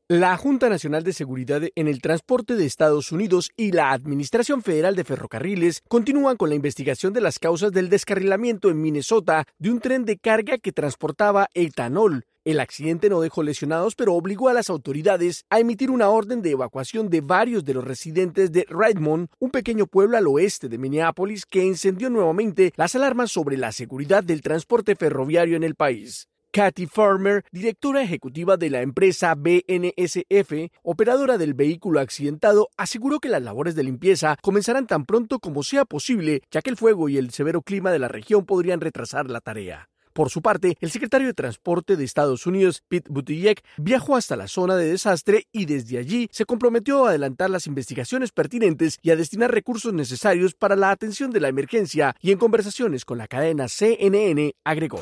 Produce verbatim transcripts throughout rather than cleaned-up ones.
La Junta Nacional de Seguridad en el Transporte de Estados Unidos y la Administración Federal de Ferrocarriles continúan con la investigación de las causas del descarrilamiento en Minnesota de un tren de carga que transportaba etanol. El accidente no dejó lesionados, pero obligó a las autoridades a emitir una orden de evacuación de varios de los residentes de Redmond, un pequeño pueblo al oeste de Minneapolis que encendió nuevamente las alarmas sobre la seguridad del transporte ferroviario en el país. Kathy Farmer, directora ejecutiva de la empresa B N S F, operadora del vehículo accidentado, aseguró que las labores de limpieza comenzarán tan pronto como sea posible, ya que el fuego y el severo clima de la región podrían retrasar la tarea. Por su parte, el secretario de Transporte de Estados Unidos, Pete Buttigieg, viajó hasta la zona de desastre y desde allí se comprometió a adelantar las investigaciones pertinentes y a destinar recursos necesarios para la atención de la emergencia, y en conversaciones con la cadena C N N agregó: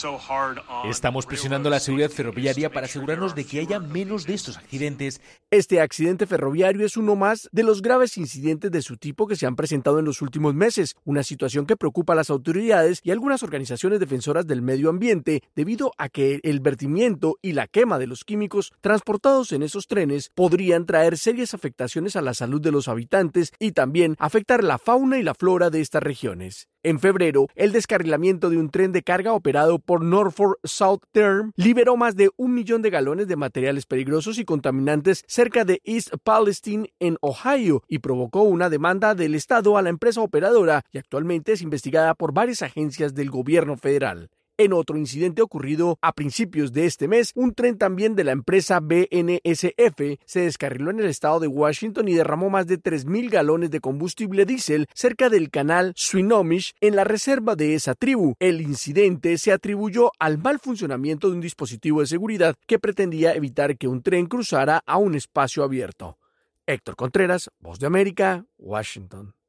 Estamos presionando la seguridad ferroviaria para asegurarnos de que haya menos de estos accidentes. Este accidente ferroviario es uno más de los graves incidentes de su tipo que se han presentado en los últimos meses, una situación que preocupa a las autoridades y algunas organizaciones defensoras del medio ambiente debido a que el vertimiento y la quema de los químicos transportados en esos trenes podrían traer serias afectaciones a la salud de los habitantes y también afectar la fauna y la flora de estas regiones. En febrero, el descarrilamiento de un tren de carga operado por Norfolk Southern liberó más de un millón de galones de materiales peligrosos y contaminantes cerca de East Palestine, en Ohio, y provocó una demanda del estado a la empresa operadora, y actualmente es investigada por varias agencias del gobierno federal. En otro incidente ocurrido a principios de este mes, un tren también de la empresa B N S F se descarriló en el estado de Washington y derramó más de tres mil galones de combustible diésel cerca del canal Swinomish, en la reserva de esa tribu. El incidente se atribuyó al mal funcionamiento de un dispositivo de seguridad que pretendía evitar que un tren cruzara a un espacio abierto. Héctor Contreras, Voz de América, Washington.